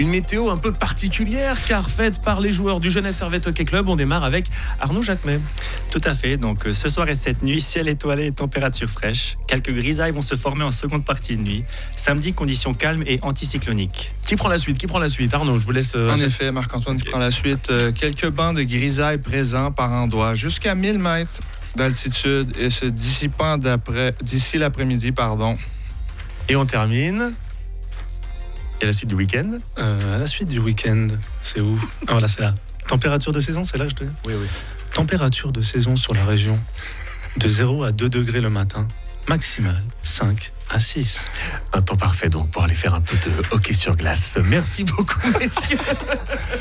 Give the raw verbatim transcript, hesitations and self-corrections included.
Une météo un peu particulière car faite par les joueurs du Genève Servette Hockey Club. On démarre avec Arnaud Jacquemet. Tout à fait, donc euh, ce soir et cette nuit, ciel étoilé et température fraîche. Quelques grisailles vont se former en seconde partie de nuit. Samedi, conditions calmes et anticycloniques. Qui prend la suite Qui prend la suite Arnaud, je vous laisse... Euh, en effet, Marc-Antoine qui prend la suite. Euh, quelques bancs de grisailles présents par endroits jusqu'à mille mètres d'altitude et se dissipant d'après, d'ici l'après-midi. Pardon. Et on termine... Et la suite du week-end euh, La suite du week-end, c'est où Ah voilà, c'est là. Température de saison, c'est là que je te dis. Oui, oui. Température de saison sur la région, de zéro à deux degrés le matin, maximale cinq à six. Un temps parfait donc pour aller faire un peu de hockey sur glace. Merci beaucoup, messieurs.